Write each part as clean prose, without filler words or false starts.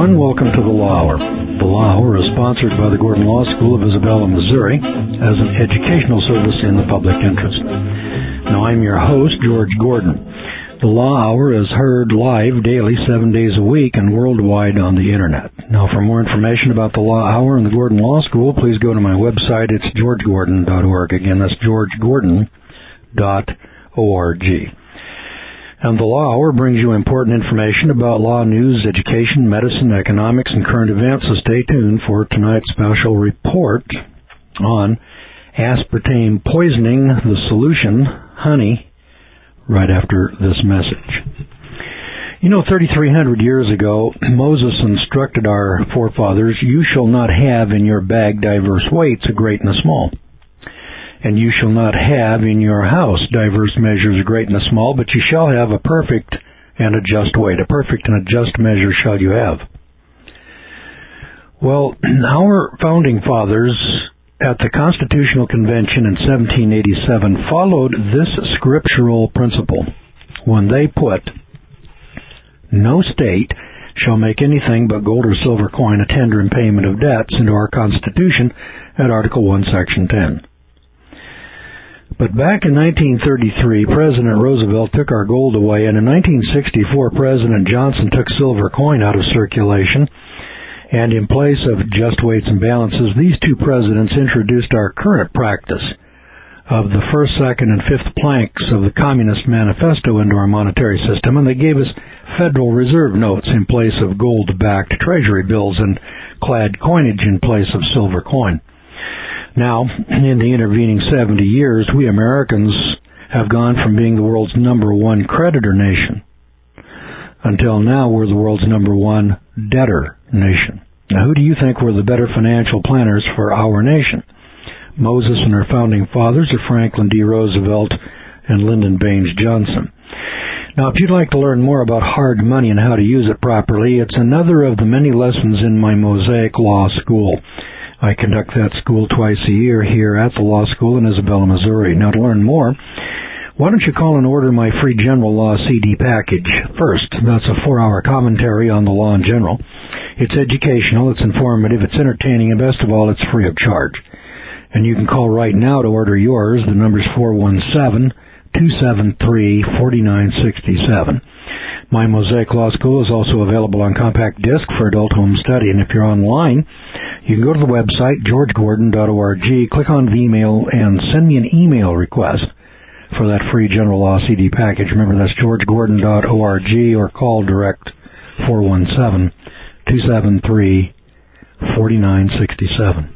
everyone. Welcome to the Law Hour. The Law Hour is sponsored by the Gordon Law School of Isabella, Missouri, as an educational service in the public interest. Now, I'm your host, George Gordon. The Law Hour is heard live daily, 7 days a week, and worldwide on the Internet. Now, for more information about the Law Hour and the Gordon Law School, please go to my website. It's georgegordon.org. Again, that's georgegordon.org. And the Law Hour brings you important information about law news, education, medicine, economics, and current events, so stay tuned for tonight's special report on aspartame poisoning, the solution, honey, right after this message. You know, 3,300 years ago, Moses instructed our forefathers, "You shall not have in your bag diverse weights, a great and a small. And you shall not have in your house diverse measures, a great and a small, but you shall have a perfect and a just weight. A perfect and a just measure shall you have." Well, our founding fathers at the Constitutional Convention in 1787 followed this scriptural principle when they put, "No state shall make anything but gold or silver coin a tender in payment of debts," into our Constitution at Article 1, Section 10. But back in 1933, President Roosevelt took our gold away, and in 1964, President Johnson took silver coin out of circulation. And in place of just weights and balances, these two presidents introduced our current practice of the first, second, and fifth planks of the Communist Manifesto into our monetary system, and they gave us Federal Reserve notes in place of gold-backed Treasury bills and clad coinage in place of silver coin. Now, in the intervening 70 years, we Americans have gone from being the world's number one creditor nation until now we're the world's number one debtor nation. Now, who do you think were the better financial planners for our nation? Moses and our founding fathers, or Franklin D. Roosevelt and Lyndon Baines Johnson? Now, if you'd like to learn more about hard money and how to use it properly, it's another of the many lessons in my Mosaic Law School. I conduct that school twice a year here at the Law School in Isabella, Missouri. Now, to learn more, why don't you call and order my free general law CD package? First, that's a 4-hour commentary on the law in general. It's educational, it's informative, it's entertaining, and best of all, it's free of charge. And you can call right now to order yours. The number's 417-273-4967. My Mosaic Law School is also available on compact disc for adult home study. And if you're online, you can go to the website, georgegordon.org, click on the email, and send me an email request for that free general law CD package. Remember, that's georgegordon.org, or call direct 417-273-4967.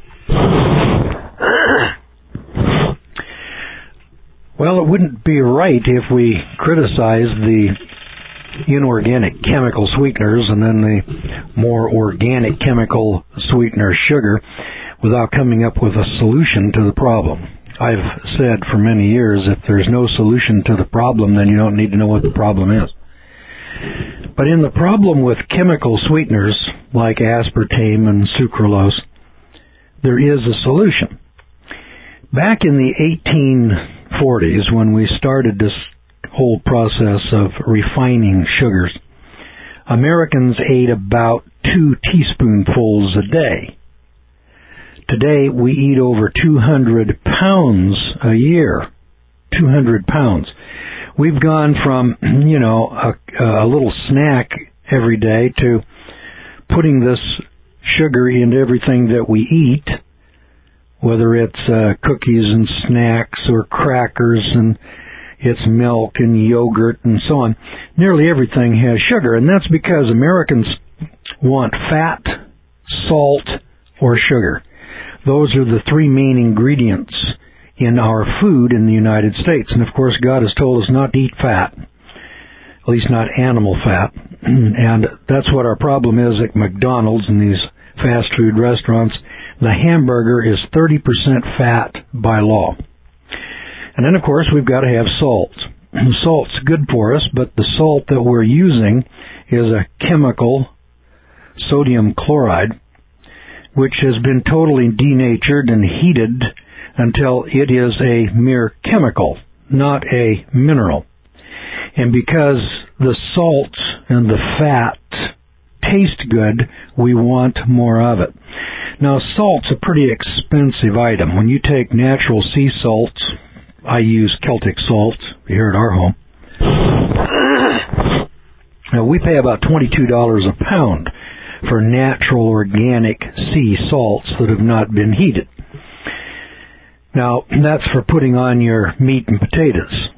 Well, it wouldn't be right if we criticized the inorganic chemical sweeteners and then the more organic chemical sweetener sugar without coming up with a solution to the problem. I've said for many years, if there's no solution to the problem, then you don't need to know what the problem is. But in the problem with chemical sweeteners like aspartame and sucralose, there is a solution. Back in the 1840s, when we started this whole process of refining sugars, Americans ate about 2 teaspoonfuls a day. Today, we eat over 200 pounds a year. 200 pounds. We've gone from, a little snack every day to putting this sugar into everything that we eat, whether it's cookies and snacks or crackers, and it's milk and yogurt and so on. Nearly everything has sugar, and that's because Americans want fat, salt, or sugar. Those are the 3 main ingredients in our food in the United States. And of course, God has told us not to eat fat, at least not animal fat. And that's what our problem is at McDonald's and these fast food restaurants. The hamburger is 30% fat by law. And then, of course, we've got to have salt. Salt's good for us, but the salt that we're using is a chemical, sodium chloride, which has been totally denatured and heated until it is a mere chemical, not a mineral. And because the salt and the fat tastes good, we want more of it. Now, salt's a pretty expensive item. When you take natural sea salts, I use Celtic salts here at our home. Now, we pay about $22 a pound for natural organic sea salts that have not been heated. Now, that's for putting on your meat and potatoes.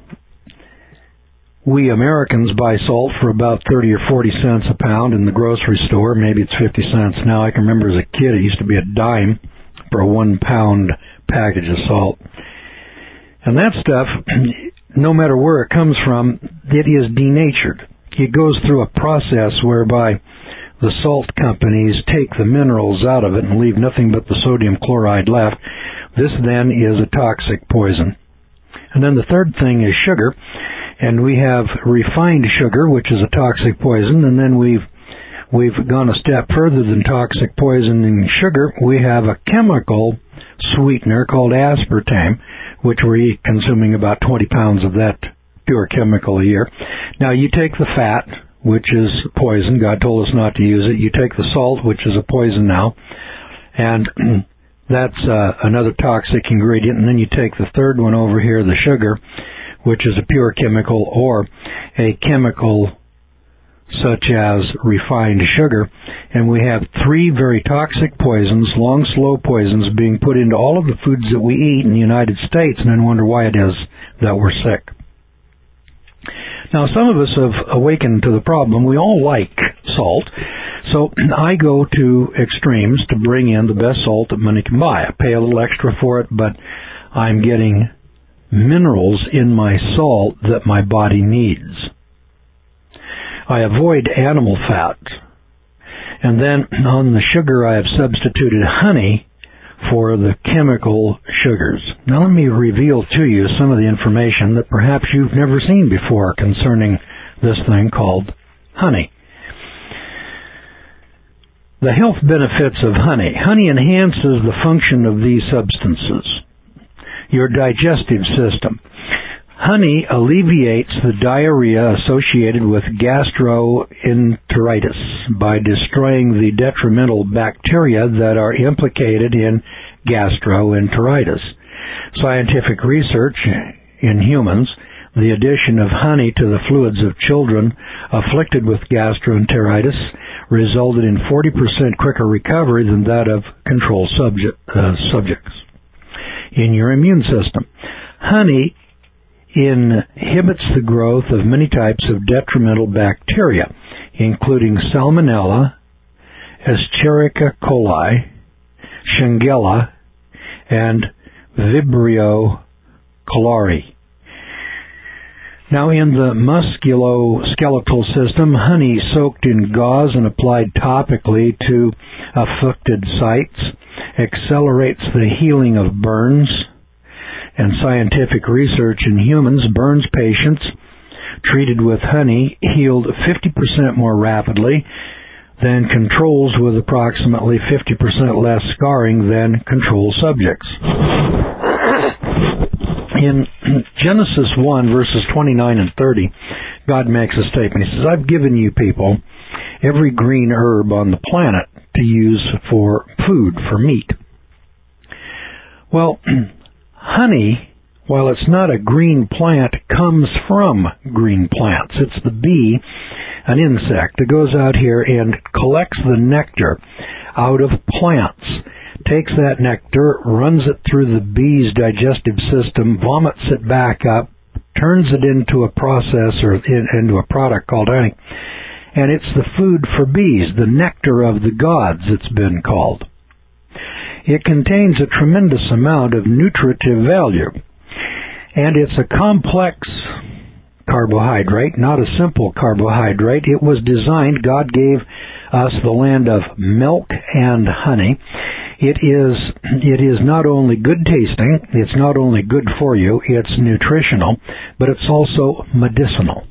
We Americans buy salt for about 30 or 40 cents a pound in the grocery store. Maybe it's 50 cents now. I can remember as a kid it used to be a dime for a 1 pound package of salt. And that stuff, no matter where it comes from, it is denatured. It goes through a process whereby the salt companies take the minerals out of it and leave nothing but the sodium chloride left. This then is a toxic poison. And then the third thing is sugar. And we have refined sugar, which is a toxic poison, and then we've gone a step further than toxic poisoning sugar. We have a chemical sweetener called aspartame, which we're consuming about 20 pounds of that pure chemical a year. Now, you take the fat, which is poison. God told us not to use it. You take the salt, which is a poison now, and that's another toxic ingredient. And then you take the third one over here, the sugar, which is a pure chemical or a chemical such as refined sugar. And we have three very toxic poisons, long, slow poisons, being put into all of the foods that we eat in the United States, and then wonder why it is that we're sick. Now, some of us have awakened to the problem. We all like salt, so I go to extremes to bring in the best salt that money can buy. I pay a little extra for it, but I'm getting minerals in my salt that my body needs. I avoid animal fat. And then on the sugar, I have substituted honey for the chemical sugars. Now let me reveal to you some of the information that perhaps you've never seen before concerning this thing called honey. The health benefits of honey. Honey enhances the function of these substances. Your digestive system. Honey alleviates the diarrhea associated with gastroenteritis by destroying the detrimental bacteria that are implicated in gastroenteritis. Scientific research in humans, the addition of honey to the fluids of children afflicted with gastroenteritis resulted in 40% quicker recovery than that of control subjects. In your immune system, honey inhibits the growth of many types of detrimental bacteria, including Salmonella, Escherichia coli, Shigella, and Vibrio cholerae. Now, in the musculoskeletal system, honey soaked in gauze and applied topically to afflicted sites accelerates the healing of burns. And scientific research in humans, burns patients treated with honey healed 50% more rapidly than controls with approximately 50% less scarring than control subjects. In Genesis 1, verses 29 and 30, God makes a statement. He says, I've given you people every green herb on the planet to use for food, for meat. Well, honey, while it's not a green plant, comes from green plants. It's the bee, an insect, that goes out here and collects the nectar out of plants, takes that nectar, runs it through the bee's digestive system, vomits it back up, turns it into a process or into a product called honey. And it's the food for bees, the nectar of the gods, it's been called. It contains a tremendous amount of nutritive value. And it's a complex carbohydrate, not a simple carbohydrate. It was designed, God gave us the land of milk and honey. It is not only good tasting, it's not only good for you, it's nutritional, but it's also medicinal.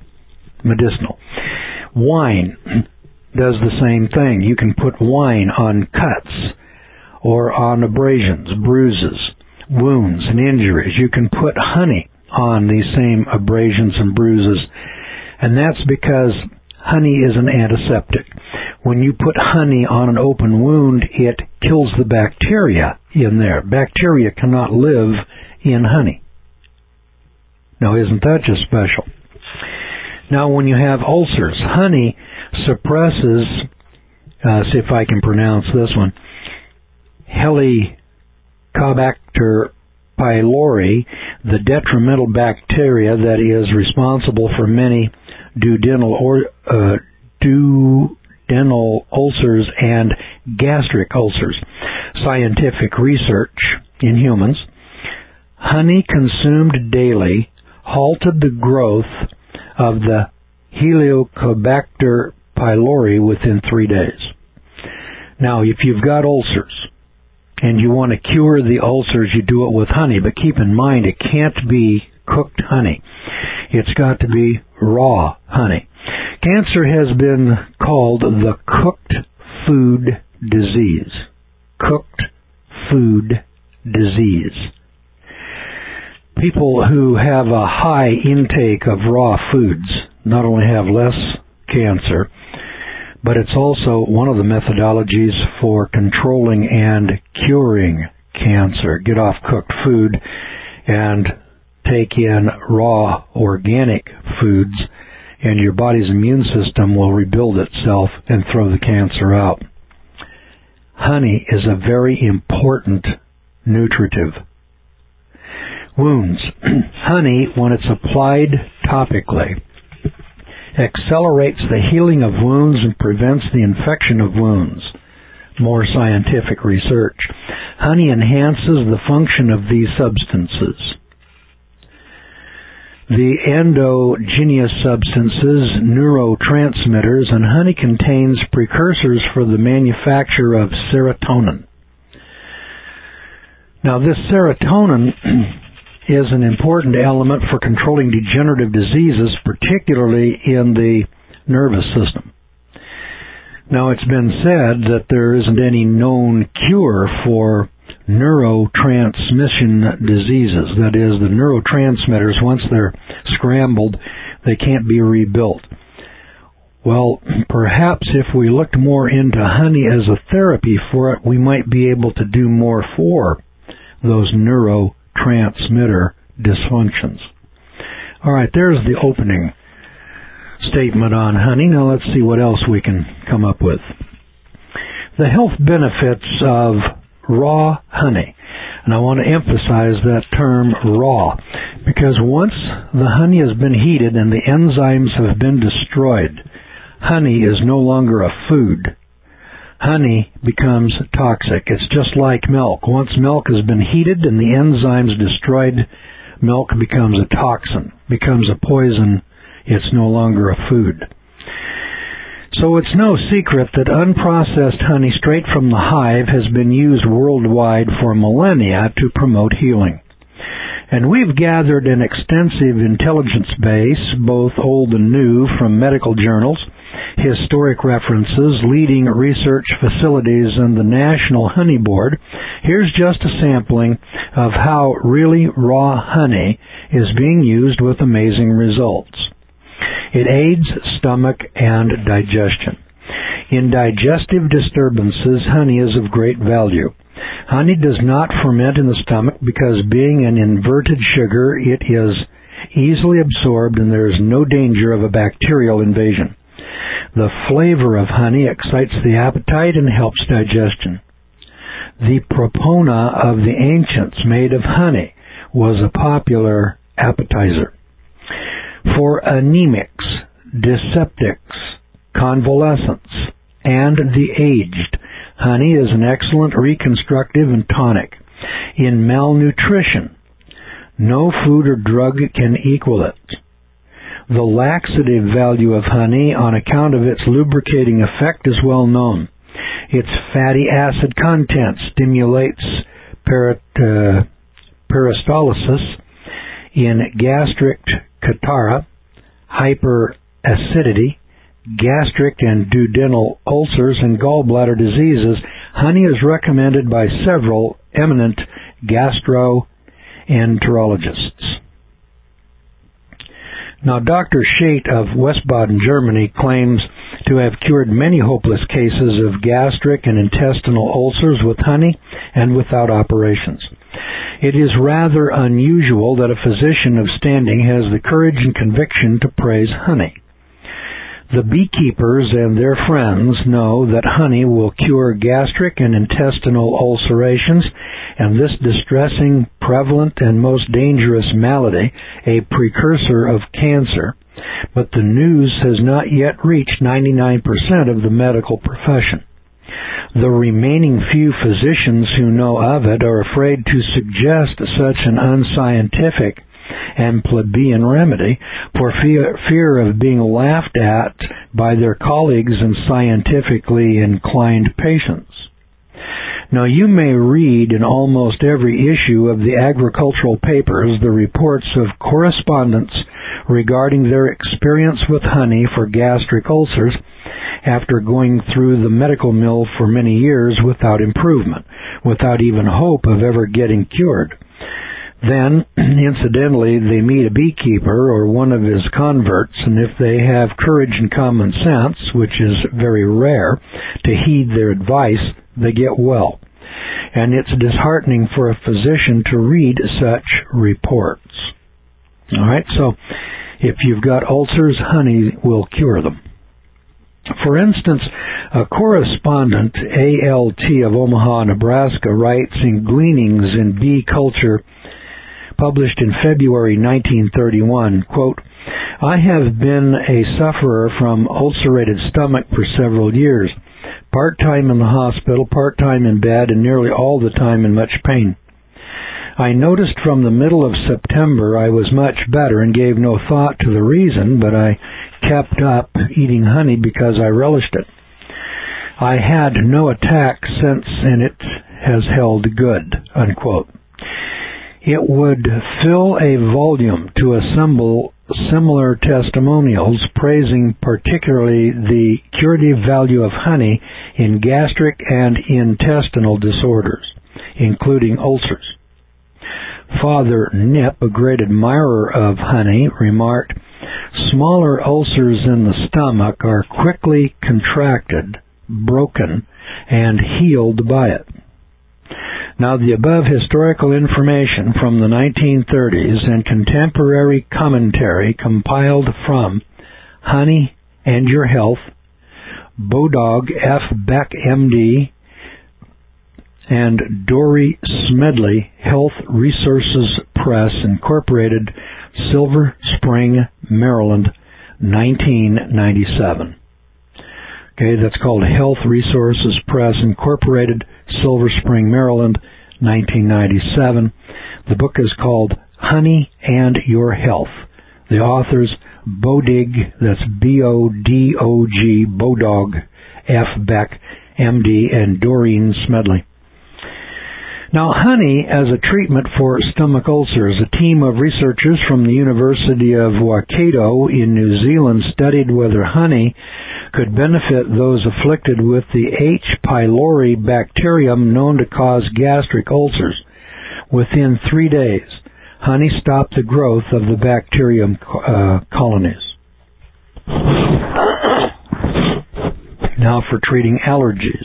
Wine does the same thing. You can put wine on cuts or on abrasions, bruises, wounds, and injuries. You can put honey on these same abrasions and bruises, and that's because honey is an antiseptic. When you put honey on an open wound, it kills the bacteria in there. Bacteria cannot live in honey. Now, isn't that just special? Now, when you have ulcers, honey suppresses, see if I can pronounce this one, Helicobacter pylori, the detrimental bacteria that is responsible for many duodenal ulcers and gastric ulcers. Scientific research in humans. Honey consumed daily halted the growth of the Helicobacter pylori within 3 days. Now, if you've got ulcers and you want to cure the ulcers, you do it with honey, but keep in mind it can't be cooked honey. It's got to be raw honey. Cancer has been called the cooked food disease. Cooked food disease. People who have a high intake of raw foods not only have less cancer, but it's also one of the methodologies for controlling and curing cancer. Get off cooked food and take in raw organic foods, and your body's immune system will rebuild itself and throw the cancer out. Honey is a very important nutritive. Wounds. Honey, when it's applied topically, accelerates the healing of wounds and prevents the infection of wounds. More scientific research. Honey enhances the function of these substances. The endogenous substances, neurotransmitters, and honey contains precursors for the manufacture of serotonin. Now, this serotonin is an important element for controlling degenerative diseases, particularly in the nervous system. Now, it's been said that there isn't any known cure for neurotransmission diseases. That is, the neurotransmitters, once they're scrambled, they can't be rebuilt. Well, perhaps if we looked more into honey as a therapy for it, we might be able to do more for those neurotransmitter dysfunctions. All right, there's the opening statement on honey. Now let's see what else we can come up with. The health benefits of raw honey. And I want to emphasize that term raw, because once the honey has been heated and the enzymes have been destroyed, honey is no longer a food. Honey becomes toxic. It's just like milk. Once milk has been heated and the enzymes destroyed, milk becomes a toxin, becomes a poison. It's no longer a food. So it's no secret that unprocessed honey straight from the hive has been used worldwide for millennia to promote healing. And we've gathered an extensive intelligence base, both old and new, from medical journals, historic references, leading research facilities, and the National Honey Board. Here's just a sampling of how really raw honey is being used with amazing results. It aids stomach and digestion. In digestive disturbances, honey is of great value. Honey does not ferment in the stomach because, being an inverted sugar, it is easily absorbed and there is no danger of a bacterial invasion. The flavor of honey excites the appetite and helps digestion. The propona of the ancients, made of honey, was a popular appetizer. For anemics, dyspeptics, convalescents, and the aged, honey is an excellent reconstructive and tonic. In malnutrition, no food or drug can equal it. The laxative value of honey, on account of its lubricating effect, is well known. Its fatty acid content stimulates peristalsis in gastric catarrh, hyperacidity, gastric and duodenal ulcers, and gallbladder diseases. Honey is recommended by several eminent gastroenterologists. Now, Dr. Schate of Wiesbaden, Germany, claims to have cured many hopeless cases of gastric and intestinal ulcers with honey and without operations. It is rather unusual that a physician of standing has the courage and conviction to praise honey. The beekeepers and their friends know that honey will cure gastric and intestinal ulcerations and this distressing, prevalent, and most dangerous malady, a precursor of cancer, but the news has not yet reached 99% of the medical profession. The remaining few physicians who know of it are afraid to suggest such an unscientific and plebeian remedy for fear of being laughed at by their colleagues and scientifically inclined patients. Now, you may read in almost every issue of the agricultural papers the reports of correspondents regarding their experience with honey for gastric ulcers after going through the medical mill for many years without improvement, without even hope of ever getting cured. Then, incidentally, they meet a beekeeper or one of his converts, and if they have courage and common sense, which is very rare, to heed their advice, they get well. And it's disheartening for a physician to read such reports. All right, so if you've got ulcers, honey will cure them. For instance, a correspondent, ALT of Omaha, Nebraska, writes in Gleanings in Bee Culture, published in February 1931, quote, I have been a sufferer from ulcerated stomach for several years, part-time in the hospital, part-time in bed, and nearly all the time in much pain. I noticed from the middle of September I was much better and gave no thought to the reason, but I kept up eating honey because I relished it. I had no attack since, and it has held good, unquote. It would fill a volume to assemble similar testimonials praising particularly the curative value of honey in gastric and intestinal disorders, including ulcers. Father Knipp, a great admirer of honey, remarked, smaller ulcers in the stomach are quickly contracted, broken, and healed by it. Now, the above historical information from the 1930s and contemporary commentary compiled from Honey and Your Health, Bodog F. Beck, M.D., and Dory Smedley, Health Resources Press, Incorporated, Silver Spring, Maryland, 1997. Okay, that's called Health Resources Press, Incorporated, Silver Spring, Maryland, 1997. The book is called Honey and Your Health. The authors, Bodig, that's B-O-D-O-G, Bodog, F. Beck, M.D., and Doreen Smedley. Now, honey as a treatment for stomach ulcers. A team of researchers from the University of Waikato in New Zealand studied whether honey could benefit those afflicted with the H. pylori bacterium known to cause gastric ulcers. Within 3 days, honey stopped the growth of the bacterium colonies. Now for treating allergies.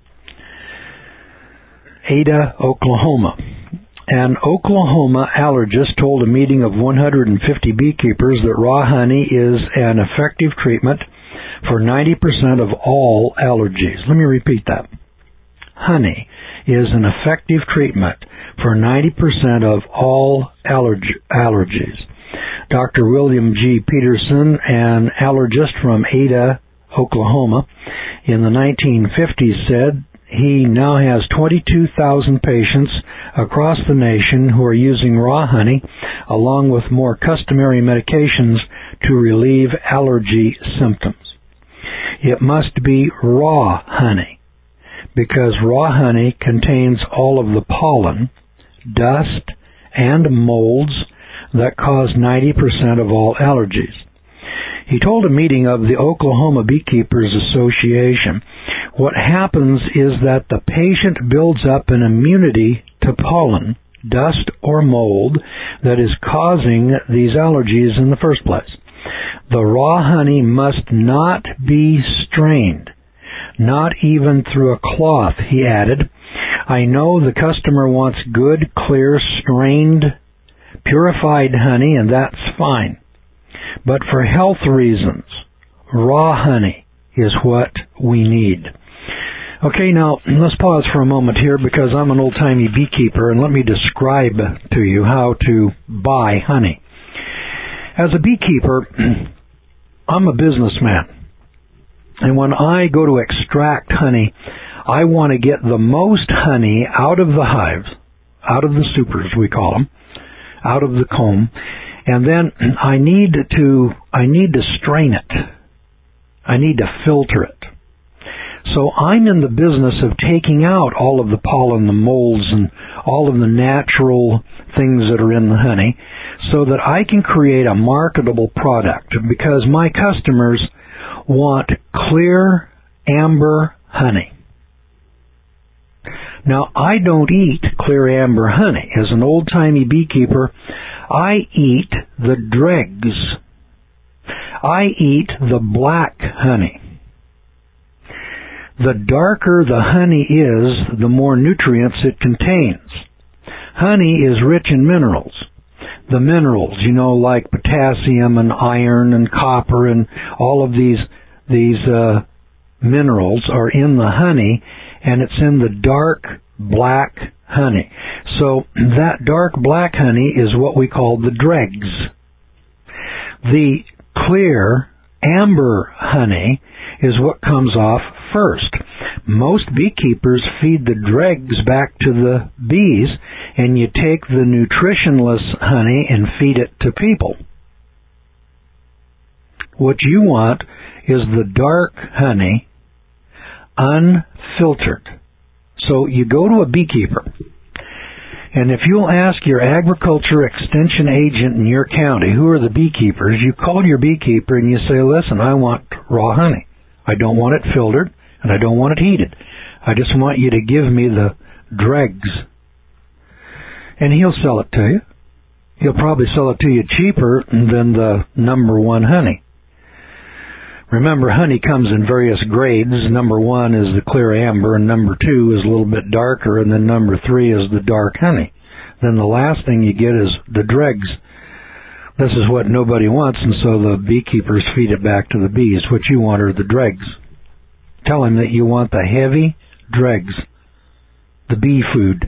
Ada, Oklahoma. An Oklahoma allergist told a meeting of 150 beekeepers that raw honey is an effective treatment for 90% of all allergies. Let me repeat that. Honey is an effective treatment for 90% of all allergies. Dr. William G. Peterson, an allergist from Ada, Oklahoma, in the 1950s said he now has 22,000 patients across the nation who are using raw honey along with more customary medications to relieve allergy symptoms. It must be raw honey because raw honey contains all of the pollen, dust, and molds that cause 90% of all allergies. He told a meeting of the Oklahoma Beekeepers Association, what happens is that the patient builds up an immunity to pollen, dust, or mold that is causing these allergies in the first place. The raw honey must not be strained, not even through a cloth, he added. I know the customer wants good, clear, strained, purified honey, and that's fine. But for health reasons, raw honey is what we need. Okay, now let's pause for a moment here because I'm an old-timey beekeeper, and let me describe to you how to buy honey. As a beekeeper, I'm a businessman, and when I go to extract honey, I want to get the most honey out of the hives, out of the supers we call them, out of the comb, and then I need to strain it. I need to filter it. So I'm in the business of taking out all of the pollen, the molds, and all of the natural things that are in the honey so that I can create a marketable product, because my customers want clear amber honey. Now, I don't eat clear amber honey. As an old-timey beekeeper, I eat the dregs. I eat the black honey. The darker the honey is, the more nutrients it contains. Honey is rich in minerals. The minerals, like potassium and iron and copper and all of these minerals are in the honey, and it's in the dark black honey. So that dark black honey is what we call the dregs. The clear amber honey is what comes off first. Most beekeepers feed the dregs back to the bees, and you take the nutritionless honey and feed it to people. What you want is the dark honey, unfiltered. So you go to a beekeeper, and if you'll ask your agriculture extension agent in your county, who are the beekeepers, you call your beekeeper and you say, listen, I want raw honey. I don't want it filtered, and I don't want it heated. I just want you to give me the dregs. And he'll sell it to you. He'll probably sell it to you cheaper than the number one honey. Remember, honey comes in various grades. Number one is the clear amber, and number two is a little bit darker, and then number three is the dark honey. Then the last thing you get is the dregs. This is what nobody wants, and so the beekeepers feed it back to the bees. What you want are the dregs. Tell him that you want the heavy dregs, the bee food.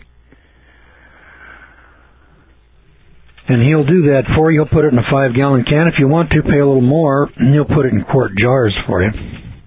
And he'll do that for you. He'll put it in a 5-gallon can. If you want to, pay a little more, and he'll put it in quart jars for you.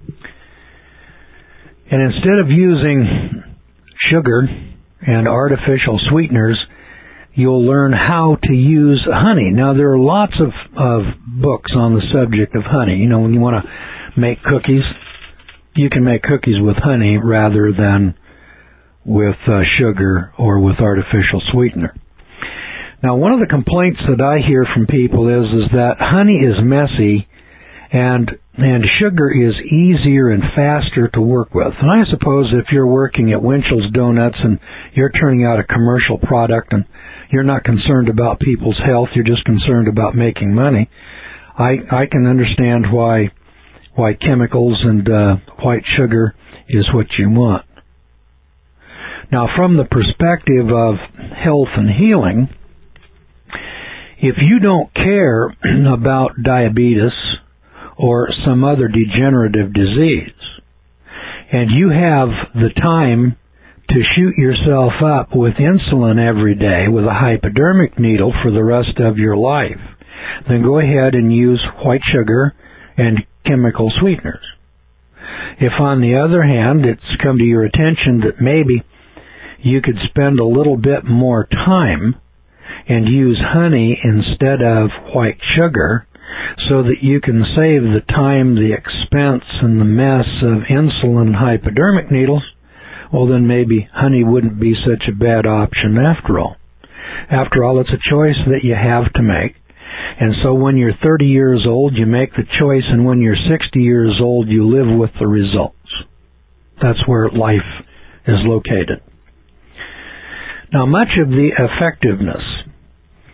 And instead of using sugar and artificial sweeteners, you'll learn how to use honey. Now, there are lots of books on the subject of honey. When you want to make cookies, you can make cookies with honey rather than with sugar or with artificial sweetener. Now, one of the complaints that I hear from people is that honey is messy and sugar is easier and faster to work with. And I suppose if you're working at Winchell's Donuts and you're turning out a commercial product and you're not concerned about people's health, you're just concerned about making money, I can understand why chemicals and white sugar is what you want. Now, from the perspective of health and healing, if you don't care about diabetes or some other degenerative disease, and you have the time to shoot yourself up with insulin every day with a hypodermic needle for the rest of your life, then go ahead and use white sugar and chemical sweeteners. If, on the other hand, it's come to your attention that maybe you could spend a little bit more time and use honey instead of white sugar so that you can save the time, the expense, and the mess of insulin and hypodermic needles, well, then maybe honey wouldn't be such a bad option after all. After all, it's a choice that you have to make. And so when you're 30 years old, you make the choice, and when you're 60 years old, you live with the results. That's where life is located. Now, much of the effectiveness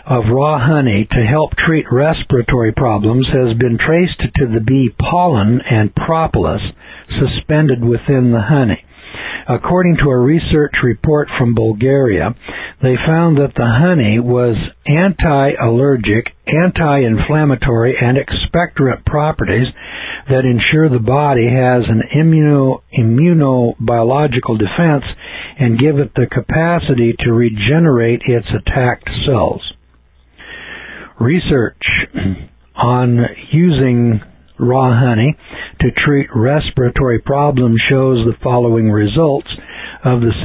of raw honey to help treat respiratory problems has been traced to the bee pollen and propolis suspended within the honey. According to a research report from Bulgaria, they found that the honey was anti-allergic, anti-inflammatory, and expectorant properties that ensure the body has an immunobiological defense and give it the capacity to regenerate its attacked cells. Research on using raw honey to treat respiratory problems shows the following results. Of the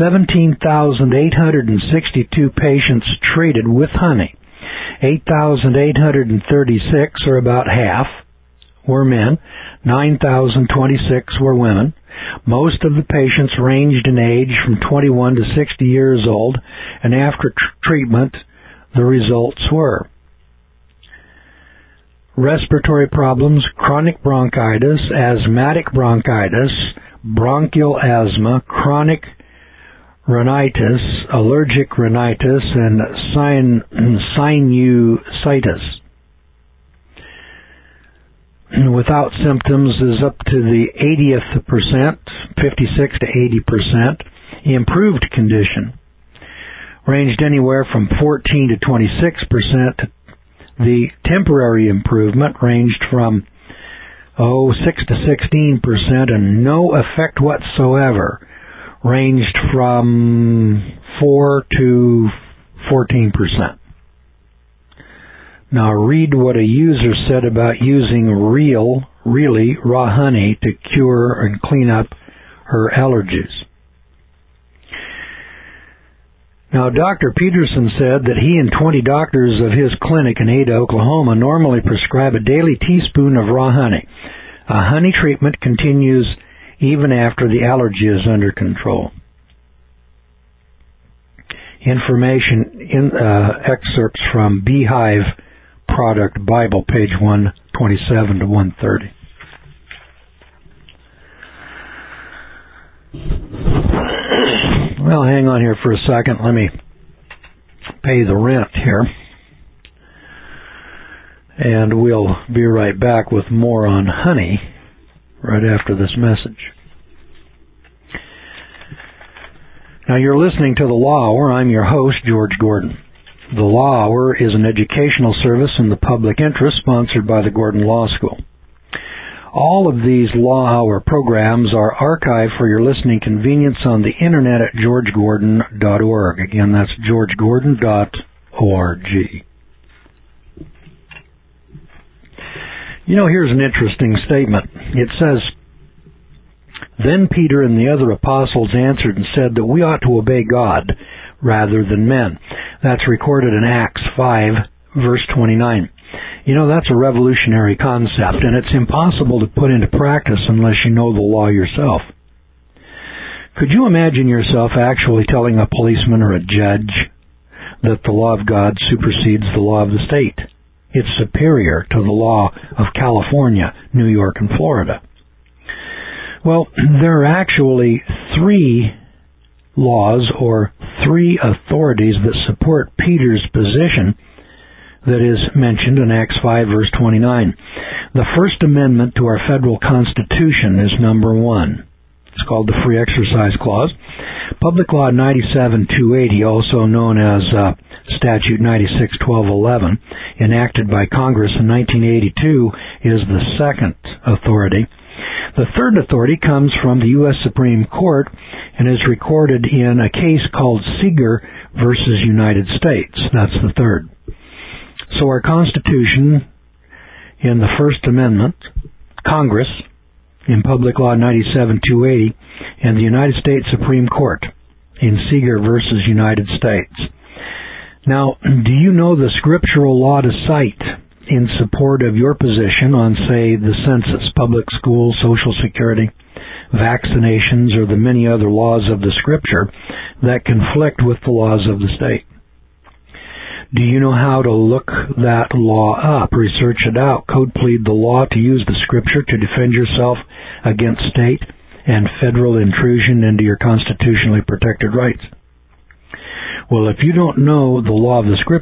17,862 patients treated with honey, 8,836, or about half, were men, 9,026 were women. Most of the patients ranged in age from 21 to 60 years old, and after treatment, the results were respiratory problems, chronic bronchitis, asthmatic bronchitis, bronchial asthma, chronic rhinitis, allergic rhinitis, and sinusitis. Without symptoms is up to the 80th percent, 56 to 80%. Improved condition ranged anywhere from 14 to 26%. The temporary improvement ranged from 6 to 16%, and no effect whatsoever ranged from 4 to 14%. Now read what a user said about using really raw honey to cure and clean up her allergies. Now, Dr. Peterson said that he and 20 doctors of his clinic in Ada, Oklahoma, normally prescribe a daily teaspoon of raw honey. A honey treatment continues even after the allergy is under control. Information in excerpts from Beehive Product Bible, page 127 to 130. Well, hang on here for a second. Let me pay the rent here. And we'll be right back with more on honey right after this message. Now, you're listening to The Law Hour. I'm your host, George Gordon. The Law Hour is an educational service in the public interest sponsored by the Gordon Law School. All of these Law Hour programs are archived for your listening convenience on the internet at georgegordon.org. Again, that's georgegordon.org. You know, here's an interesting statement. It says, "Then Peter and the other apostles answered and said that we ought to obey God rather than men." That's recorded in Acts 5, verse 29. You know, that's a revolutionary concept, and it's impossible to put into practice unless you know the law yourself. Could you imagine yourself actually telling a policeman or a judge that the law of God supersedes the law of the state? It's superior to the law of California, New York, and Florida. Well, there are actually 3 laws or 3 authorities that support Peter's position that is mentioned in Acts 5, verse 29. The First Amendment to our federal Constitution is number 1. It's called the Free Exercise Clause. Public Law 97-280, also known as Statute 96-1211, enacted by Congress in 1982, is the second authority. The third authority comes from the U.S. Supreme Court and is recorded in a case called Seeger versus United States. That's the third. So our Constitution in the First Amendment, Congress in Public Law 97-280, and the United States Supreme Court in Seeger versus United States. Now, do you know the scriptural law to cite in support of your position on, say, the census, public schools, Social Security, vaccinations, or the many other laws of the Scripture that conflict with the laws of the state? Do you know how to look that law up, research it out, code plead the law to use the Scripture to defend yourself against state and federal intrusion into your constitutionally protected rights? Well, if you don't know the law of the Scripture,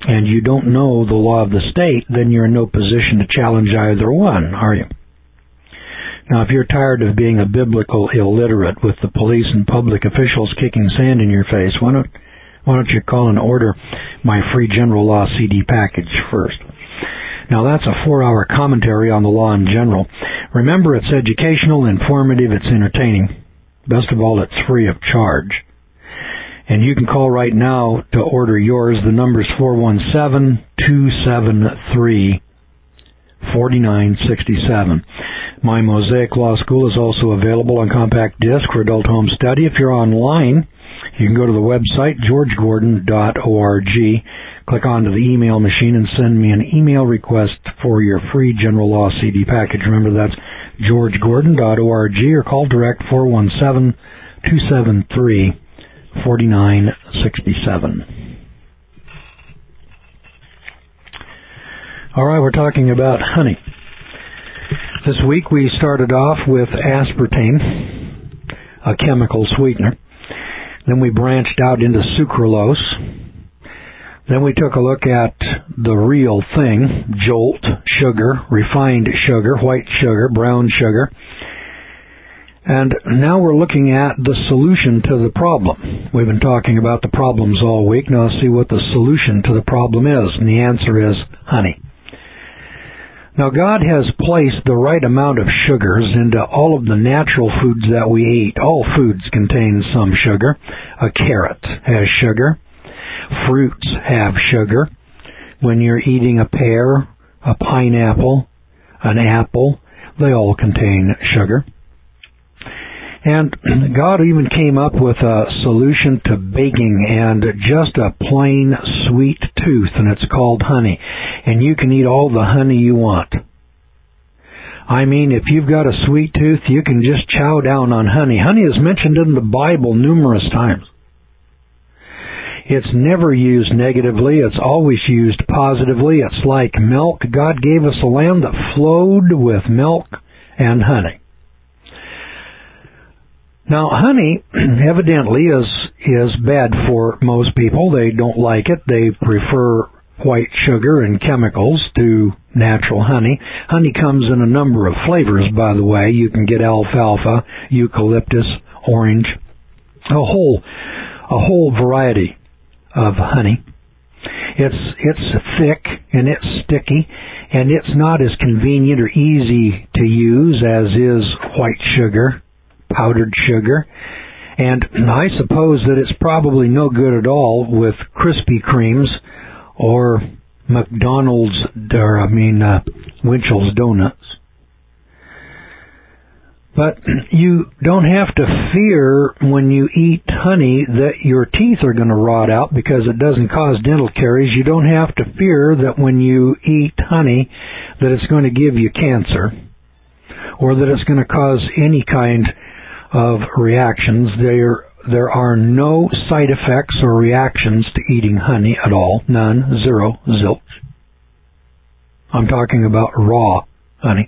and you don't know the law of the state, then you're in no position to challenge either one, are you? Now, if you're tired of being a biblical illiterate with the police and public officials kicking sand in your face, why don't you call and order my free general law CD package first? Now, that's a 4-hour commentary on the law in general. Remember, it's educational, informative, it's entertaining. Best of all, it's free of charge. And you can call right now to order yours. The number's 417-273-4967. My Mosaic Law School is also available on compact disc for adult home study. If you're online, you can go to the website, georgegordon.org, click onto the email machine, and send me an email request for your free general law CD package. Remember, that's georgegordon.org, or call direct 417-273-4967. All right, we're talking about honey. This week we started off with aspartame, a chemical sweetener. Then we branched out into sucralose. Then we took a look at the real thing, jolt, sugar, refined sugar, white sugar, brown sugar. And now we're looking at the solution to the problem. We've been talking about the problems all week. Now let's see what the solution to the problem is. And the answer is honey. Now, God has placed the right amount of sugars into all of the natural foods that we eat. All foods contain some sugar. A carrot has sugar. Fruits have sugar. When you're eating a pear, a pineapple, an apple, they all contain sugar. And God even came up with a solution to baking and just a plain sweet tooth, and it's called honey. And you can eat all the honey you want. I mean, if you've got a sweet tooth, you can just chow down on honey. Honey is mentioned in the Bible numerous times. It's never used negatively. It's always used positively. It's like milk. God gave us a land that flowed with milk and honey. Now, honey evidently is bad for most people. They don't like it. They prefer white sugar and chemicals to natural honey. Honey comes in a number of flavors, by the way. You can get alfalfa, eucalyptus, orange, a whole variety of honey. It's thick and it's sticky, and it's not as convenient or easy to use as is white sugar, powdered sugar, and I suppose that it's probably no good at all with Krispy Kremes or McDonald's, Winchell's Donuts. But you don't have to fear when you eat honey that your teeth are going to rot out because it doesn't cause dental caries. You don't have to fear that when you eat honey that it's going to give you cancer or that it's going to cause any kind of reactions. There are no side effects or reactions to eating honey at all. None. Zero. Zilch. I'm talking about raw honey.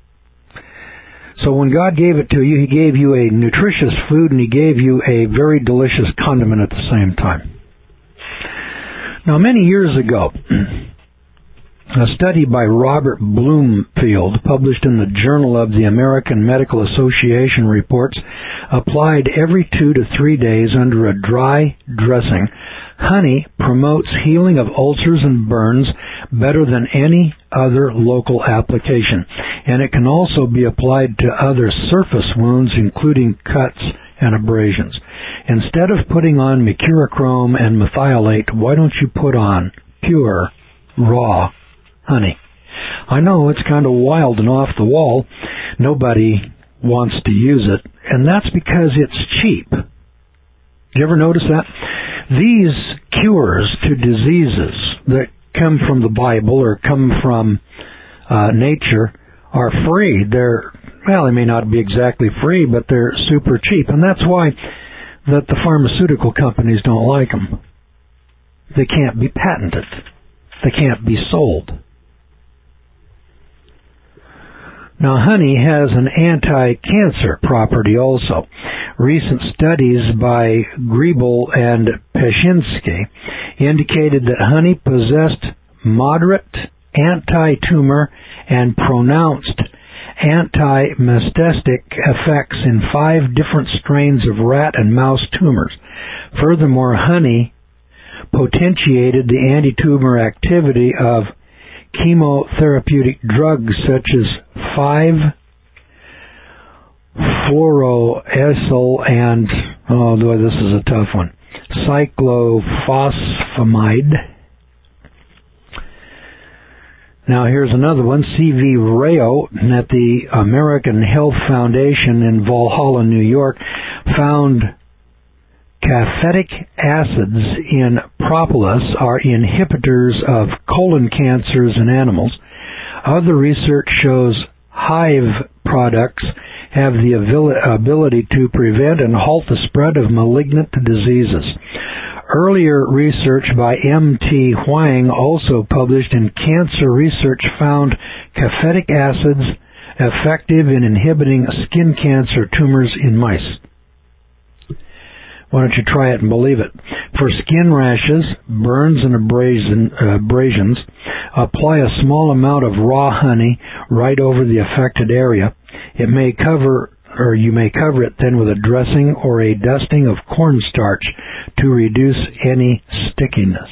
So when God gave it to you, He gave you a nutritious food and He gave you a very delicious condiment at the same time. Now, many years ago, a study by Robert Bloomfield, published in the Journal of the American Medical Association, reports applied every 2 to 3 days under a dry dressing. Honey promotes healing of ulcers and burns better than any other local application, and it can also be applied to other surface wounds, including cuts and abrasions. Instead of putting on mercurochrome and methylate, why don't you put on pure, raw honey? I know it's kind of wild and off the wall. Nobody wants to use it, and that's because it's cheap. Do you ever notice that? These cures to diseases that come from the Bible or come from nature are free. They may not be exactly free, but they're super cheap, and that's why that the pharmaceutical companies don't like them. They can't be patented. They can't be sold. Now, honey has an anti-cancer property also. Recent studies by Griebel and Peshinsky indicated that honey possessed moderate anti-tumor and pronounced anti-metastatic effects in 5 different strains of rat and mouse tumors. Furthermore, honey potentiated the anti-tumor activity of chemotherapeutic drugs such as 5-fluoroacyl and, oh boy, this is a tough one, cyclophosphamide. Now here's another one. C.V. Rao at the American Health Foundation in Valhalla, New York, found caffeic acids in propolis are inhibitors of colon cancers in animals. Other research shows hive products have the ability to prevent and halt the spread of malignant diseases. Earlier research by M.T. Huang, also published in Cancer Research, found caffeic acids effective in inhibiting skin cancer tumors in mice. Why don't you try it and believe it? For skin rashes, burns, and abrasions, apply a small amount of raw honey right over the affected area. You may cover it then with a dressing or a dusting of cornstarch to reduce any stickiness.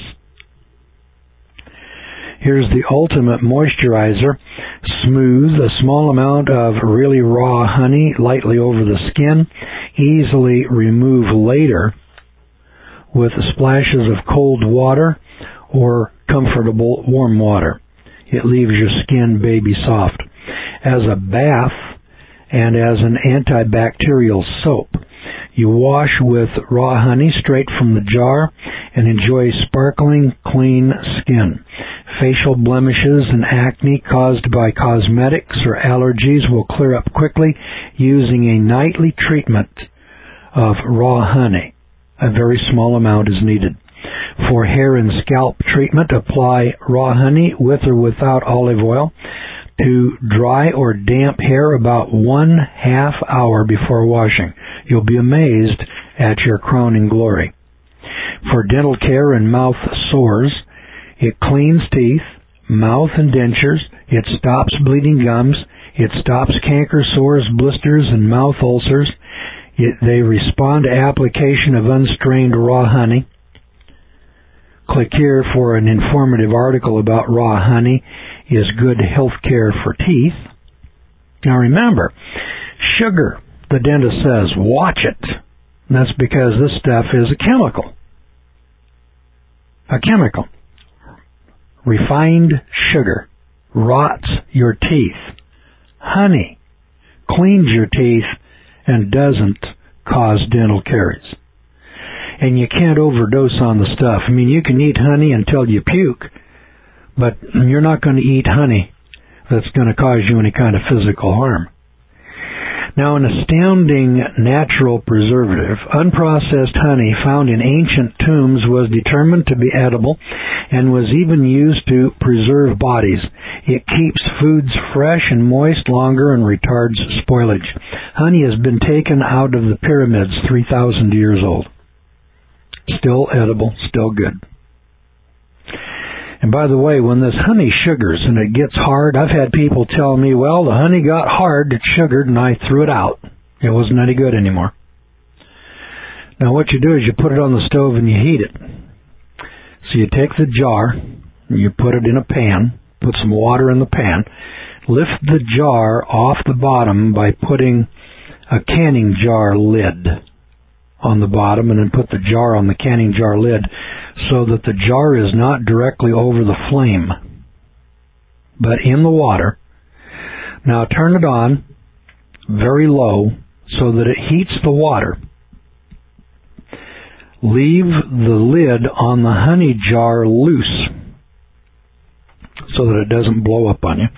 Here's the ultimate moisturizer. Smooth a small amount of really raw honey lightly over the skin. Easily remove later with splashes of cold water or comfortable warm water. It leaves your skin baby soft. As a bath and as an antibacterial soap, you wash with raw honey straight from the jar and enjoy sparkling, clean skin. Facial blemishes and acne caused by cosmetics or allergies will clear up quickly using a nightly treatment of raw honey. A very small amount is needed. For hair and scalp treatment, apply raw honey with or without olive oil to dry or damp hair about 1/2 hour before washing. You'll be amazed at your crowning glory. For dental care and mouth sores, it cleans teeth, mouth and dentures. It stops bleeding gums. It stops canker sores, blisters, and mouth ulcers. They respond to application of unstrained raw honey. Click here for an informative article about raw honey is good health care for teeth. Now remember, sugar, the dentist says, watch it. And that's because this stuff is a chemical. A chemical. Refined sugar rots your teeth. Honey cleans your teeth and doesn't cause dental caries. And you can't overdose on the stuff. I mean, you can eat honey until you puke, but you're not going to eat honey that's going to cause you any kind of physical harm. Now, an astounding natural preservative, unprocessed honey found in ancient tombs was determined to be edible and was even used to preserve bodies. It keeps foods fresh and moist longer and retards spoilage. Honey has been taken out of the pyramids 3,000 years old. Still edible, still good. And by the way, when this honey sugars and it gets hard, I've had people tell me, well, the honey got hard, it sugared, and I threw it out. It wasn't any good anymore. Now what you do is you put it on the stove and you heat it. So you take the jar, and you put it in a pan, put some water in the pan, lift the jar off the bottom by putting a canning jar lid on the bottom, and then put the jar on the canning jar lid so that the jar is not directly over the flame, but in the water. Now turn it on very low so that it heats the water. Leave the lid on the honey jar loose so that it doesn't blow up on you.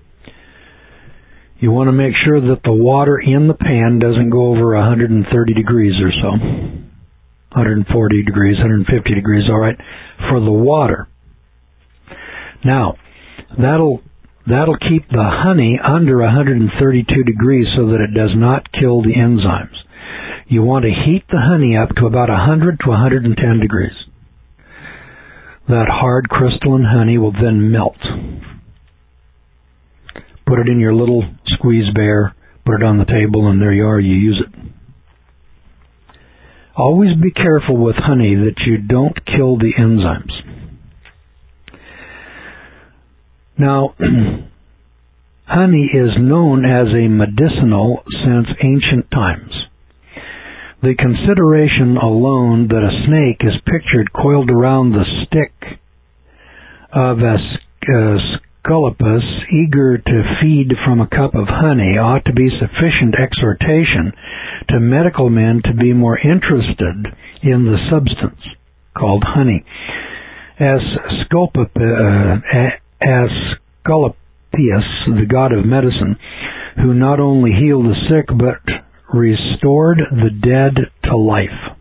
You want to make sure that the water in the pan doesn't go over 130 degrees or so. 140 degrees, 150 degrees, all right, for the water. Now, that'll keep the honey under 132 degrees so that it does not kill the enzymes. You want to heat the honey up to about 100 to 110 degrees. That hard crystalline honey will then melt. Put it in your little squeeze bear, put it on the table, and there you are, you use it. Always be careful with honey that you don't kill the enzymes. Now, honey is known as a medicinal since ancient times. The consideration alone that a snake is pictured coiled around the stick of Asclepius, eager to feed from a cup of honey, ought to be sufficient exhortation to medical men to be more interested in the substance called honey. Asclepius, the god of medicine, who not only healed the sick but restored the dead to life.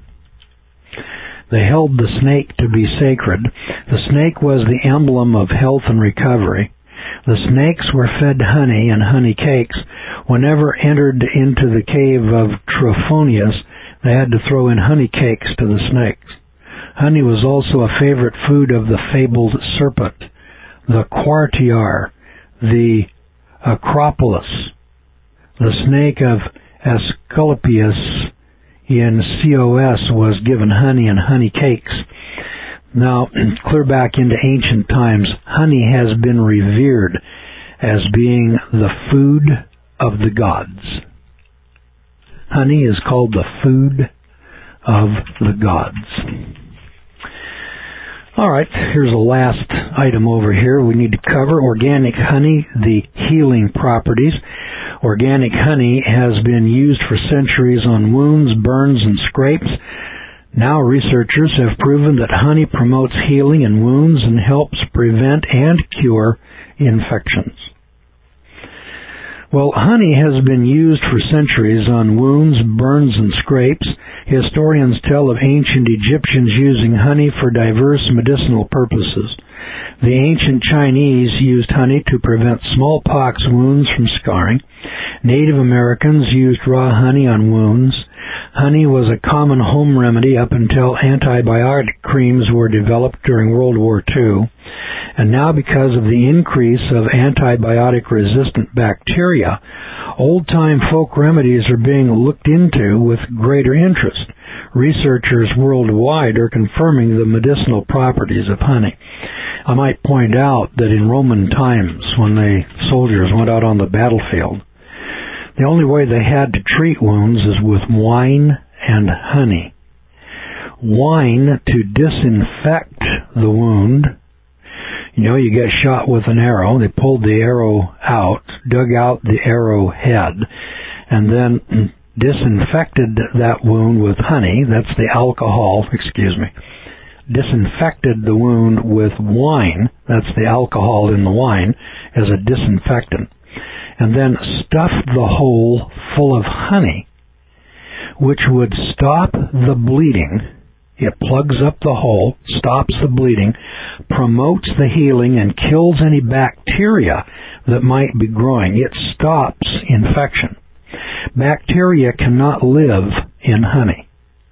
They held the snake to be sacred. The snake was the emblem of health and recovery. The snakes were fed honey and honey cakes. Whenever entered into the cave of Trophonius, they had to throw in honey cakes to the snakes. Honey was also a favorite food of the fabled serpent, the Quartiar, the Acropolis. The snake of Asclepius in COS was given honey and honey cakes. Now, clear back into ancient times, honey has been revered as being the food of the gods. Honey is called the food of the gods. All right, here's the last item over here we need to cover. Organic honey, the healing properties. Organic honey has been used for centuries on wounds, burns, and scrapes. Now researchers have proven that honey promotes healing in wounds and helps prevent and cure infections. Well, honey has been used for centuries on wounds, burns, and scrapes. Historians tell of ancient Egyptians using honey for diverse medicinal purposes. The ancient Chinese used honey to prevent smallpox wounds from scarring. Native Americans used raw honey on wounds. Honey was a common home remedy up until antibiotic creams were developed during World War II. And now, because of the increase of antibiotic-resistant bacteria, old-time folk remedies are being looked into with greater interest. Researchers worldwide are confirming the medicinal properties of honey. I might point out that in Roman times, when the soldiers went out on the battlefield, the only way they had to treat wounds is with wine and honey. Wine to disinfect the wound. You know, you get shot with an arrow. They pulled the arrow out, dug out the arrow head, and then disinfected that wound with honey. That's the alcohol, disinfected the wound with wine. That's the alcohol in the wine as a disinfectant. And then stuffed the hole full of honey, which would stop the bleeding. It plugs up the hole, stops the bleeding, promotes the healing, and kills any bacteria that might be growing. It stops infection. Bacteria cannot live in honey.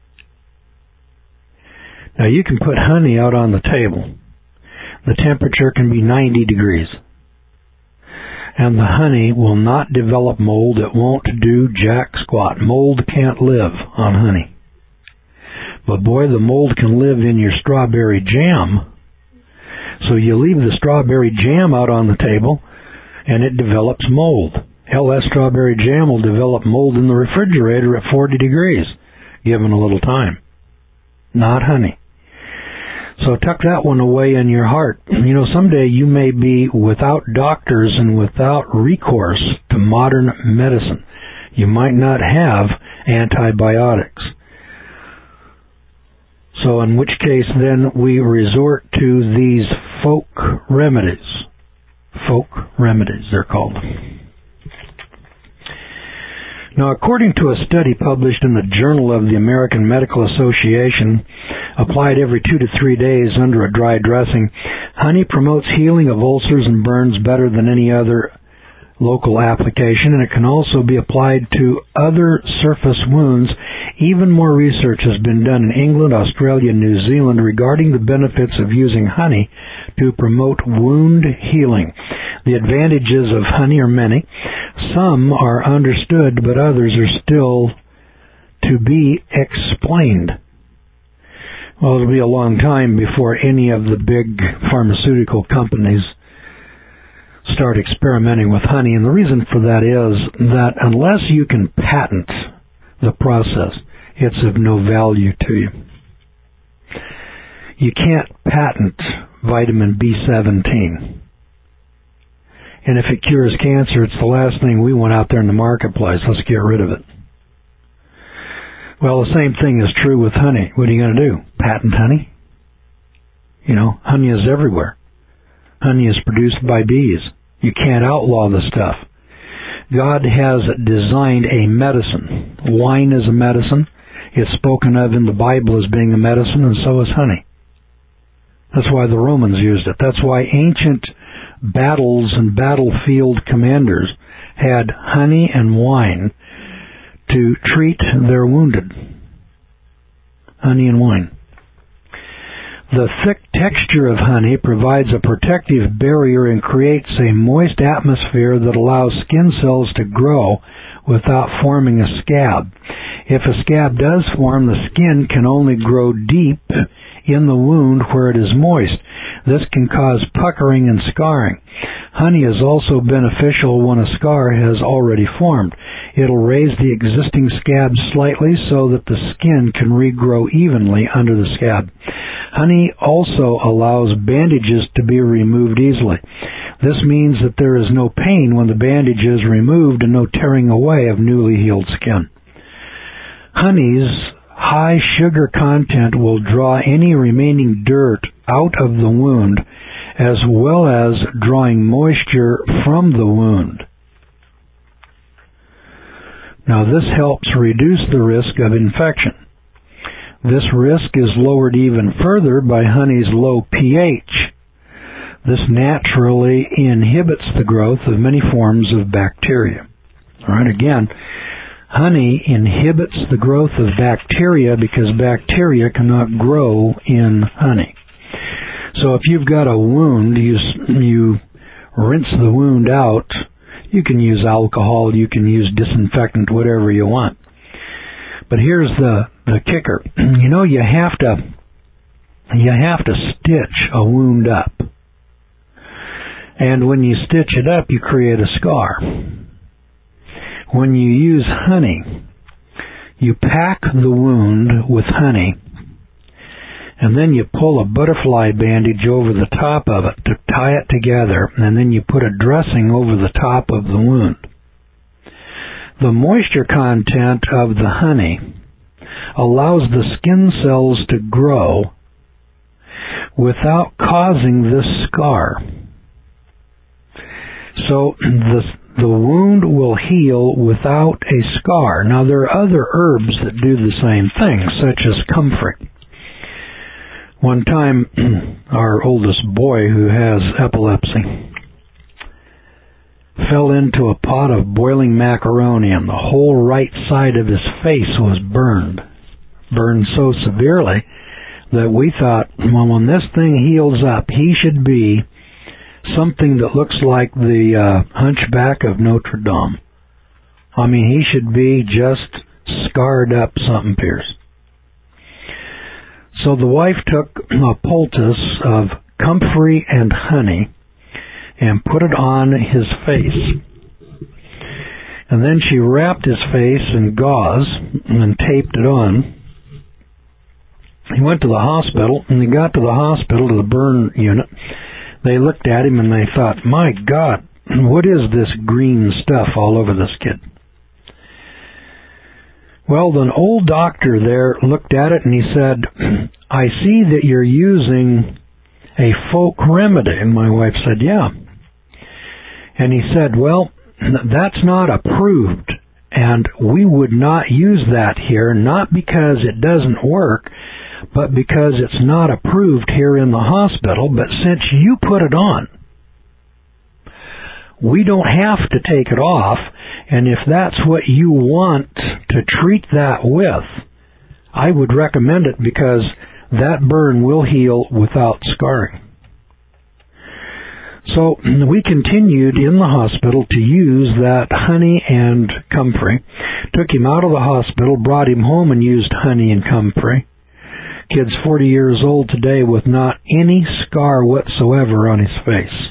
Now, you can put honey out on the table. The temperature can be 90 degrees. And the honey will not develop mold. It won't do jack squat. Mold can't live on honey. But boy, the mold can live in your strawberry jam. So you leave the strawberry jam out on the table, and it develops mold. Hell, that strawberry jam will develop mold in the refrigerator at 40 degrees, given a little time. Not honey. So tuck that one away in your heart. You know, someday you may be without doctors and without recourse to modern medicine. You might not have antibiotics. So in which case then we resort to these folk remedies. Folk remedies, they're called. Now, according to a study published in the Journal of the American Medical Association, applied every 2 to 3 days under a dry dressing, honey promotes healing of ulcers and burns better than any other local application, and it can also be applied to other surface wounds Even more research has been done in England, Australia, and New Zealand regarding the benefits of using honey to promote wound healing. The advantages of honey are many. Some are understood, but others are still to be explained. Well, it'll be a long time before any of the big pharmaceutical companies start experimenting with honey, and the reason for that is that unless you can patent the process, it's of no value to you. You can't patent vitamin B17. And if it cures cancer, it's the last thing we want out there in the marketplace. Let's get rid of it. Well, the same thing is true with honey. What are you going to do? Patent honey? You know, honey is everywhere. Honey is produced by bees. You can't outlaw the stuff. God has designed a medicine. Wine is a medicine. It's spoken of in the Bible as being a medicine, and so is honey. That's why the Romans used it. That's why ancient battles and battlefield commanders had honey and wine to treat their wounded. Honey and wine. The thick texture of honey provides a protective barrier and creates a moist atmosphere that allows skin cells to grow without forming a scab. If a scab does form, the skin can only grow deep in the wound where it is moist. This can cause puckering and scarring. Honey is also beneficial when a scar has already formed. It'll raise the existing scab slightly so that the skin can regrow evenly under the scab. Honey also allows bandages to be removed easily. This means that there is no pain when the bandage is removed and no tearing away of newly healed skin. Honey's high sugar content will draw any remaining dirt out of the wound, as well as drawing moisture from the wound. Now, this helps reduce the risk of infection. This risk is lowered even further by honey's low pH. This naturally inhibits the growth of many forms of bacteria. All right, again, honey inhibits the growth of bacteria because bacteria cannot grow in honey. So if you've got a wound, you rinse the wound out. You can use alcohol, you can use disinfectant, whatever you want. But here's the kicker. You know, you have to stitch a wound up. And when you stitch it up, you create a scar. When you use honey, you pack the wound with honey, and then you pull a butterfly bandage over the top of it to tie it together, and then you put a dressing over the top of the wound. The moisture content of the honey allows the skin cells to grow without causing this scar. So the wound will heal without a scar. Now, there are other herbs that do the same thing, such as comfrey. One time, our oldest boy, who has epilepsy, fell into a pot of boiling macaroni, and the whole right side of his face was burned so severely that we thought, well, when this thing heals up, he should be something that looks like the Hunchback of Notre Dame. I mean, he should be just scarred up something fierce. So the wife took a poultice of comfrey and honey and put it on his face. And then she wrapped his face in gauze and taped it on. He went to the hospital, and he got to the hospital, to the burn unit. They looked at him and they thought, my God, what is this green stuff all over this kid? Well, an old doctor there looked at it and he said, I see that you're using a folk remedy. And my wife said, yeah. And he said, well, that's not approved, and we would not use that here, not because it doesn't work, but because it's not approved here in the hospital. But since you put it on, we don't have to take it off, and if that's what you want to treat that with, I would recommend it because that burn will heal without scarring. So we continued in the hospital to use that honey and comfrey. Took him out of the hospital, brought him home and used honey and comfrey. Kid's 40 years old today with not any scar whatsoever on his face.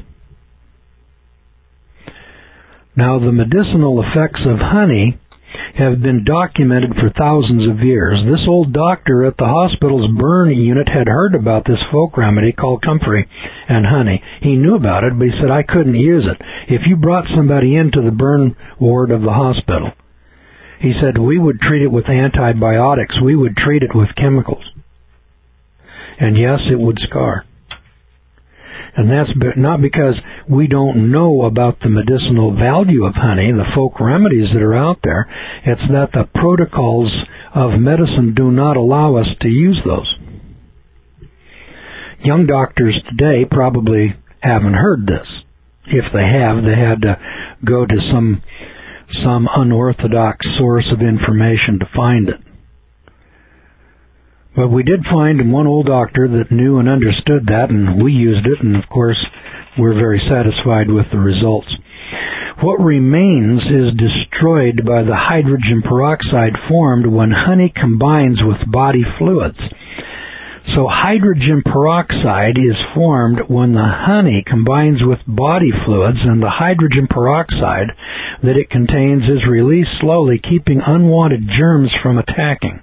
Now, the medicinal effects of honey have been documented for thousands of years. This old doctor at the hospital's burn unit had heard about this folk remedy called comfrey and honey. He knew about it, but he said, I couldn't use it. If you brought somebody into the burn ward of the hospital, he said, we would treat it with antibiotics. We would treat it with chemicals. And yes, it would scar. And that's not because we don't know about the medicinal value of honey, the folk remedies that are out there. It's that the protocols of medicine do not allow us to use those. Young doctors today probably haven't heard this. If they have, they had to go to some unorthodox source of information to find it. But we did find one old doctor that knew and understood that, and we used it, and of course we're very satisfied with the results. What remains is destroyed by the hydrogen peroxide formed when honey combines with body fluids. So hydrogen peroxide is formed when the honey combines with body fluids, and the hydrogen peroxide that it contains is released slowly, keeping unwanted germs from attacking.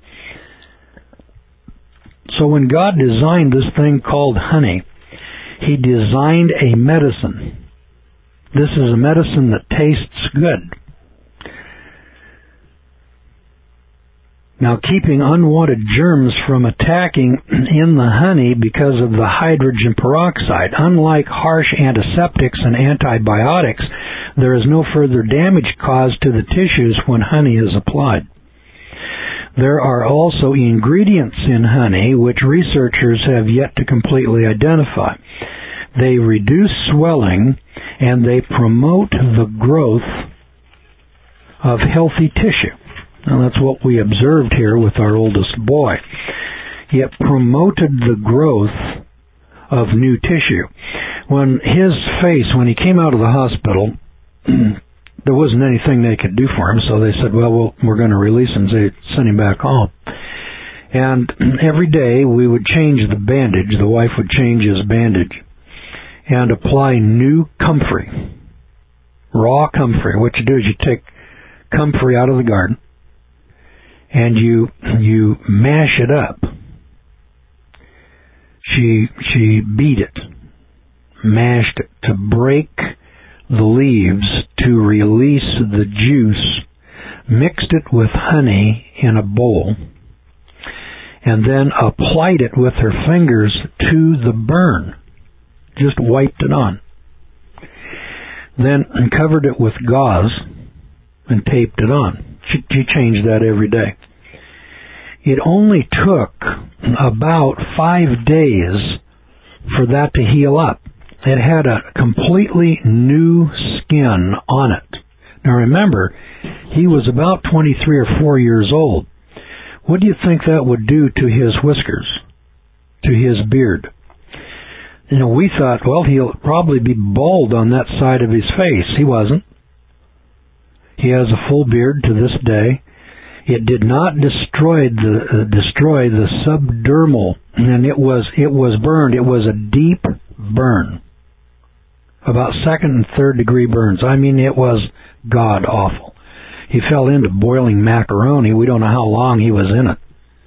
So when God designed this thing called honey, He designed a medicine. This is a medicine that tastes good. Now, keeping unwanted germs from attacking in the honey because of the hydrogen peroxide. Unlike harsh antiseptics and antibiotics, there is no further damage caused to the tissues when honey is applied. There are also ingredients in honey which researchers have yet to completely identify. They reduce swelling and they promote the growth of healthy tissue. Now that's what we observed here with our oldest boy. It promoted the growth of new tissue. When he came out of the hospital, there wasn't anything they could do for him, so they said, well, we're going to release him. So they sent him back home. And every day we would change the bandage. The wife would change his bandage and apply new comfrey, raw comfrey. What you do is you take comfrey out of the garden and you mash it up. She beat it, mashed it to break the leaves to release the juice, mixed it with honey in a bowl, and then applied it with her fingers to the burn. Just wiped it on. Then covered it with gauze and taped it on. She changed that every day. It only took about 5 days for that to heal up. It had a completely new skin on it. Now remember, he was about 23 or 4 years old. What do you think that would do to his whiskers, to his beard? We thought, well, he'll probably be bald on that side of his face. He wasn't. He has a full beard to this day. It did not destroy the subdermal, and it was burned. It was a deep burn. About 2nd and 3rd degree burns. I mean, it was god-awful. He fell into boiling macaroni. We don't know how long he was in it.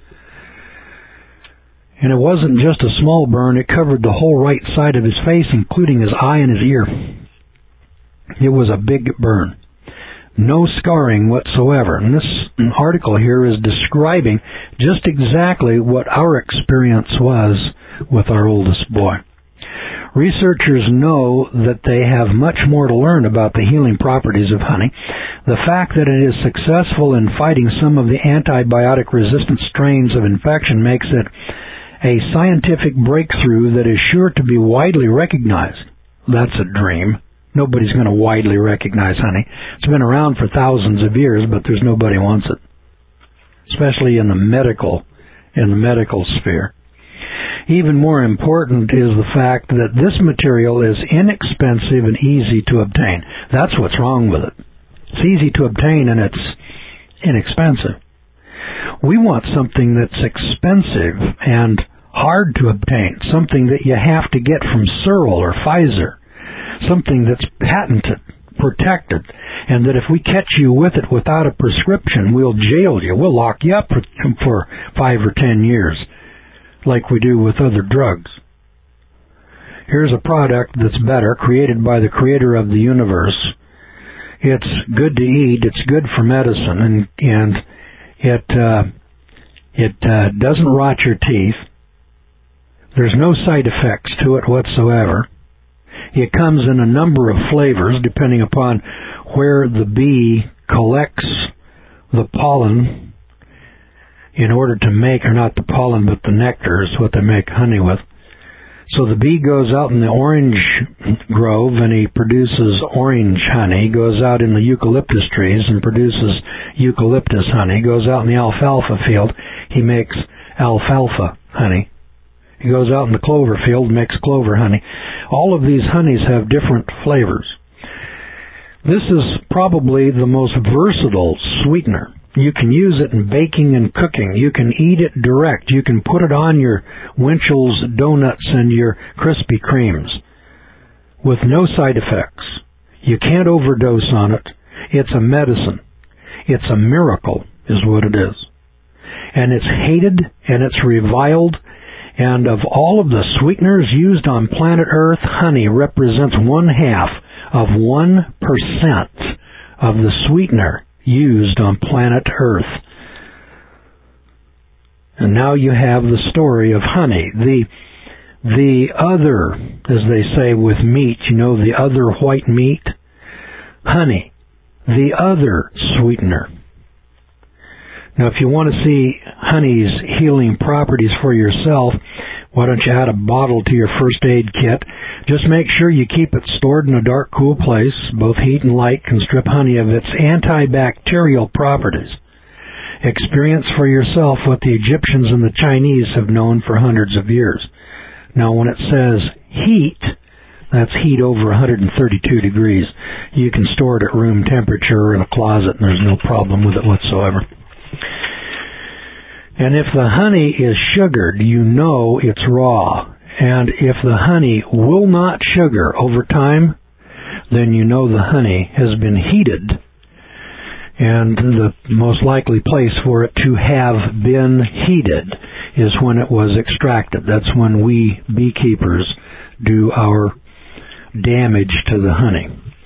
And it wasn't just a small burn. It covered the whole right side of his face, including his eye and his ear. It was a big burn. No scarring whatsoever. And this article here is describing just exactly what our experience was with our oldest boy. Researchers know that they have much more to learn about the healing properties of honey. The fact that it is successful in fighting some of the antibiotic-resistant strains of infection makes it a scientific breakthrough that is sure to be widely recognized. That's a dream. Nobody's going to widely recognize honey. It's been around for thousands of years, but there's nobody who wants it, especially in the medical in the medical sphere. Even more important is the fact that this material is inexpensive and easy to obtain. That's what's wrong with it. It's easy to obtain and it's inexpensive. We want something that's expensive and hard to obtain, something that you have to get from Searle or Pfizer, something that's patented, protected, and that if we catch you with it without a prescription, we'll jail you. We'll lock you up for 5 or 10 years, like we do with other drugs. Here's a product that's better, created by the creator of the universe. It's good to eat, it's good for medicine, and it doesn't rot your teeth. There's no side effects to it whatsoever. It comes in a number of flavors depending upon where the bee collects the pollen in order to make, or not the pollen, but the nectar is what they make honey with. So the bee goes out in the orange grove and he produces orange honey. He goes out in the eucalyptus trees and produces eucalyptus honey. He goes out in the alfalfa field, he makes alfalfa honey. He goes out in the clover field and makes clover honey. All of these honeys have different flavors. This is probably the most versatile sweetener. You can use it in baking and cooking. You can eat it direct. You can put it on your Winchell's donuts and your Krispy Kremes with no side effects. You can't overdose on it. It's a medicine. It's a miracle is what it is. And it's hated and it's reviled. And of all of the sweeteners used on planet Earth, honey represents 1/2 of 1% of the sweetener used on planet Earth. And now you have the story of honey. The other, as they say with meat, the other white meat, honey, the other sweetener. Now, if you want to see honey's healing properties for yourself, why don't you add a bottle to your first aid kit? Just make sure you keep it stored in a dark, cool place. Both heat and light can strip honey of its antibacterial properties. Experience for yourself what the Egyptians and the Chinese have known for hundreds of years. Now, when it says heat, that's heat over 132 degrees. You can store it at room temperature in a closet, and there's no problem with it whatsoever. And if the honey is sugared, you know it's raw. And if the honey will not sugar over time, then you know the honey has been heated. And the most likely place for it to have been heated is when it was extracted. That's when we beekeepers do our damage to the honey.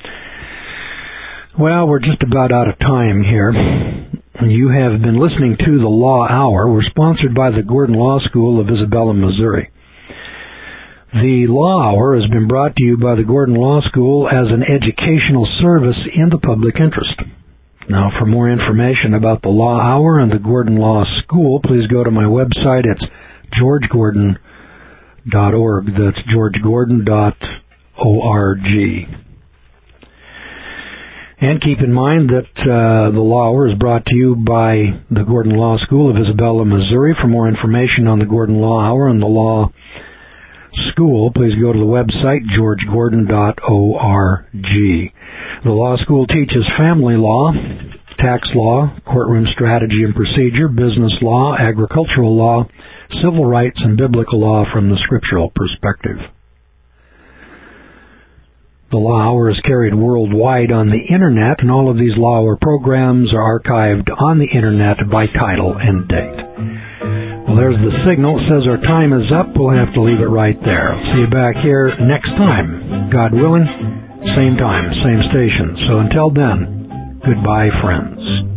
Well, we're just about out of time here. You have been listening to the Law Hour. We're sponsored by the Gordon Law School of Isabella, Missouri. The Law Hour has been brought to you by the Gordon Law School as an educational service in the public interest. Now, for more information about the Law Hour and the Gordon Law School, please go to my website. It's georgegordon.org. That's georgegordon.org. And keep in mind that the Law Hour is brought to you by the Gordon Law School of Isabella, Missouri. For more information on the Gordon Law Hour and the Law School, please go to the website, georgegordon.org. The Law School teaches family law, tax law, courtroom strategy and procedure, business law, agricultural law, civil rights, and biblical law from the scriptural perspective. The Law Hour is carried worldwide on the Internet, and all of these Law Hour programs are archived on the Internet by title and date. Well, there's the signal. It says our time is up. We'll have to leave it right there. I'll see you back here next time, God willing, same time, same station. So until then, goodbye, friends.